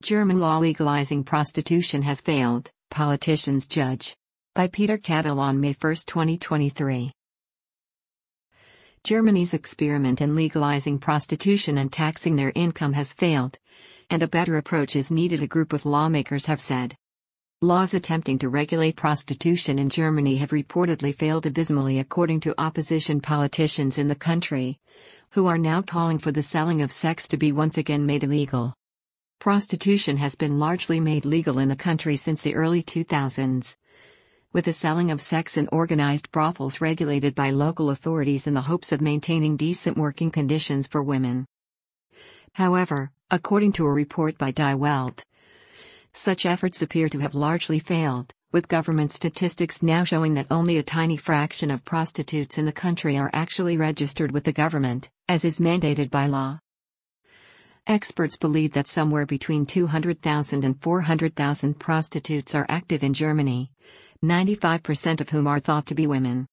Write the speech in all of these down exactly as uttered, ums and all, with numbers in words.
German law legalizing prostitution has failed, politicians judge. By Peter Cattle on May first, twenty twenty-three. Germany's experiment in legalizing prostitution and taxing their income has failed, and a better approach is needed, a group of lawmakers have said. Laws attempting to regulate prostitution in Germany have reportedly failed abysmally, according to opposition politicians in the country, who are now calling for the selling of sex to be once again made illegal. Prostitution has been largely made legal in the country since the early two thousands, with the selling of sex in organized brothels regulated by local authorities in the hopes of maintaining decent working conditions for women. However, according to a report by Die Welt, such efforts appear to have largely failed, with government statistics now showing that only a tiny fraction of prostitutes in the country are actually registered with the government, as is mandated by law. Experts believe that somewhere between two hundred thousand and four hundred thousand prostitutes are active in Germany, ninety-five percent of whom are thought to be women.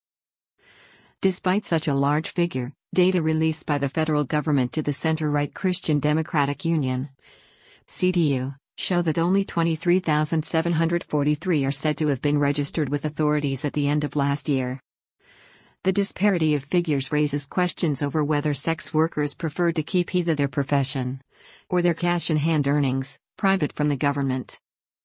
Despite such a large figure, data released by the federal government to the center-right Christian Democratic Union, C D U, show that only twenty-three thousand seven hundred forty-three are said to have been registered with authorities at the end of last year. The disparity of figures raises questions over whether sex workers prefer to keep either their profession or their cash-in-hand earnings private from the government.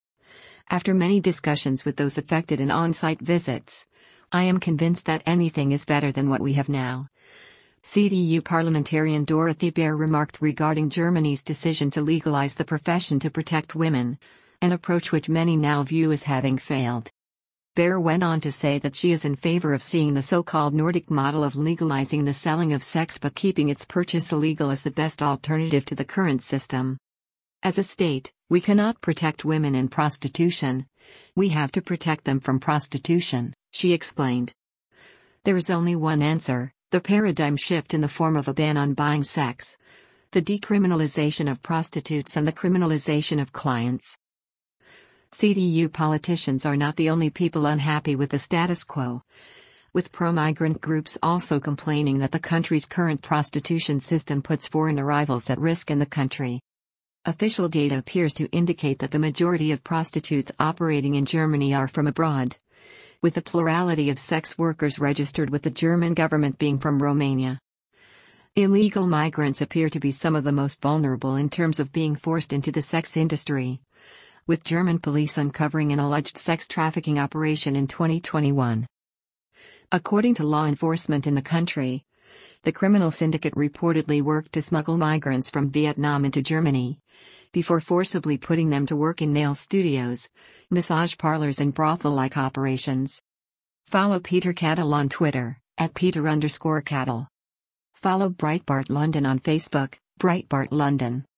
After many discussions with those affected and on-site visits, I am convinced that anything is better than what we have now, C D U parliamentarian Dorothy Baer remarked regarding Germany's decision to legalize the profession to protect women, an approach which many now view as having failed. Baer went on to say that she is in favor of seeing the so-called Nordic model of legalizing the selling of sex but keeping its purchase illegal as the best alternative to the current system. As a state, we cannot protect women in prostitution. We have to protect them from prostitution, she explained. There is only one answer, the paradigm shift in the form of a ban on buying sex, the decriminalization of prostitutes and the criminalization of clients. C D U politicians are not the only people unhappy with the status quo, with pro-migrant groups also complaining that the country's current prostitution system puts foreign arrivals at risk in the country. Official data appears to indicate that the majority of prostitutes operating in Germany are from abroad, with a plurality of sex workers registered with the German government being from Romania. Illegal migrants appear to be some of the most vulnerable in terms of being forced into the sex industry, with German police uncovering an alleged sex trafficking operation in twenty twenty-one. According to law enforcement in the country, the criminal syndicate reportedly worked to smuggle migrants from Vietnam into Germany, before forcibly putting them to work in nail studios, massage parlors and brothel-like operations. Follow Peter Cattle on Twitter, at Peter underscore Cattle. Follow Breitbart London on Facebook, Breitbart London.